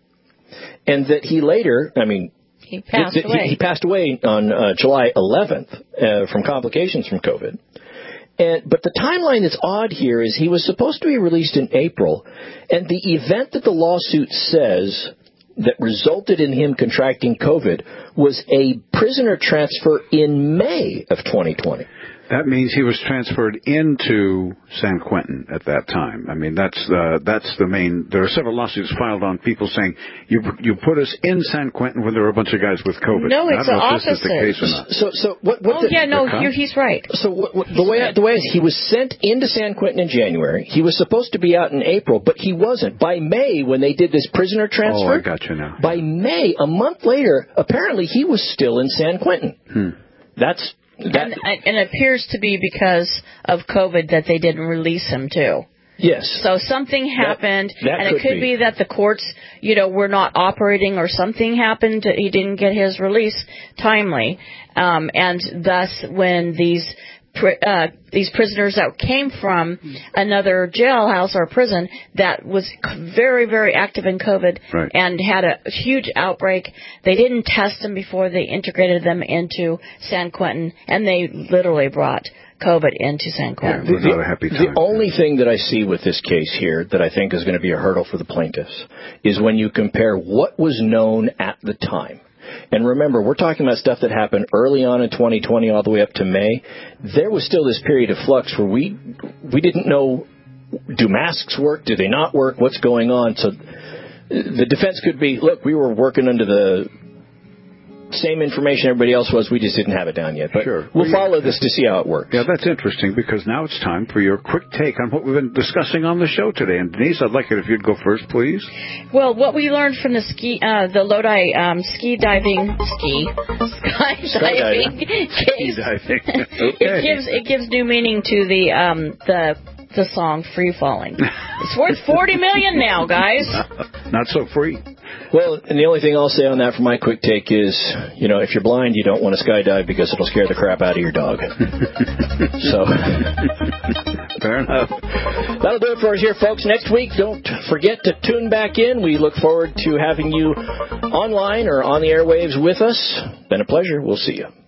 and that he later, I mean, he passed th- away. He, he passed away on uh, July eleventh uh, from complications from COVID. And, but the timeline that's odd here is he was supposed to be released in April, and the event that the lawsuit says that resulted in him contracting COVID was a prisoner transfer in May of twenty twenty. That means he was transferred into San Quentin at that time. I mean, that's uh, that's the main. There are several lawsuits filed on people saying you you put us in San Quentin when there were a bunch of guys with COVID. No, it's I don't know the if this is the opposite. case or not. So, so what? what oh the, yeah, no, you're, he's right. So what, what, the way the way is he was sent into San Quentin in January. He was supposed to be out in April, but he wasn't. By May, when they did this prisoner transfer, oh, I got you now. By May, a month later, apparently he was still in San Quentin. Hmm. That's. That, and, and it appears to be because of COVID that they didn't release him too. Yes. So something happened, that, that and could it could be. be that the courts, you know, were not operating, or something happened. He didn't get his release timely, um, and thus when these uh, these prisoners that came from another jailhouse or prison that was very, very active in COVID right. and had a huge outbreak, they didn't test them before they integrated them into San Quentin, and they literally brought COVID into San Quentin. Yeah, it was the, not a happy time. The only thing that I see with this case here that I think is going to be a hurdle for the plaintiffs is when you compare what was known at the time. And remember, we're talking about stuff that happened early on in twenty twenty all the way up to May. There was still this period of flux where we we didn't know, do masks work? Do they not work? What's going on? So the defense could be, look, we were working under the same information everybody else was. We just didn't have it down yet. But sure. we'll follow this to see how it works. Yeah, that's interesting, because now it's time for your quick take on what we've been discussing on the show today. And Denise, I'd like it if you'd go first, please. Well, what we learned from the ski, uh, the Lodi um, ski diving, ski, skydiving case, Skydiving. Okay. it gives it gives new meaning to the um, the the song "Free Falling." It's worth forty million now, guys. Not so free. Well, and the only thing I'll say on that for my quick take is, you know, if you're blind, you don't want to skydive because it'll scare the crap out of your dog. So, fair enough. That'll do it for us here, folks. Next week, don't forget to tune back in. We look forward to having you online or on the airwaves with us. Been a pleasure. We'll see you.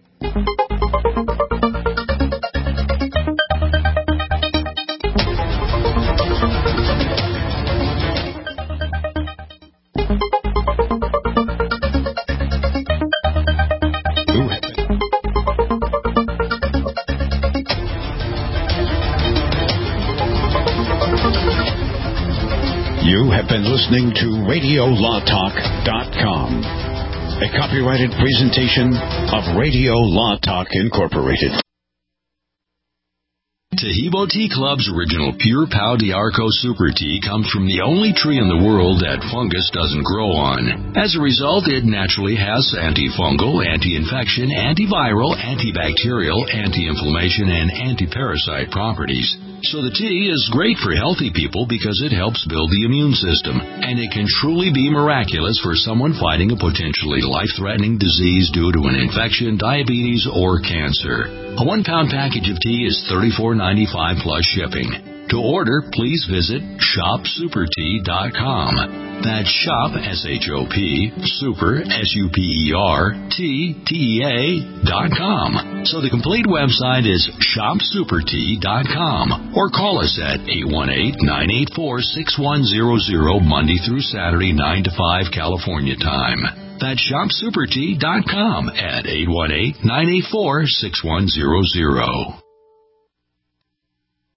You have been listening to radio law talk dot com, a copyrighted presentation of Radio Law Talk Incorporated. Tahibo Tea Club's original Pure Pau D'Arco Super Tea comes from the only tree in the world that fungus doesn't grow on. As a result, it naturally has antifungal, anti-infection, antiviral, antibacterial, anti-inflammation, and anti-parasite properties. So the tea is great for healthy people because it helps build the immune system, and it can truly be miraculous for someone fighting a potentially life-threatening disease due to an infection, diabetes, or cancer. A one-pound package of tea is thirty-four ninety-five plus shipping. To order, please visit shop super tea dot com. That's shop, S H O P, super, S U P E R, T, T E A, dot com. So the complete website is shop super tea dot com. Or call us at eight one eight, nine eight four, six one zero zero Monday through Saturday, nine to five California time. That's shop super tea dot com at eight one eight, nine eight four, six one zero zero.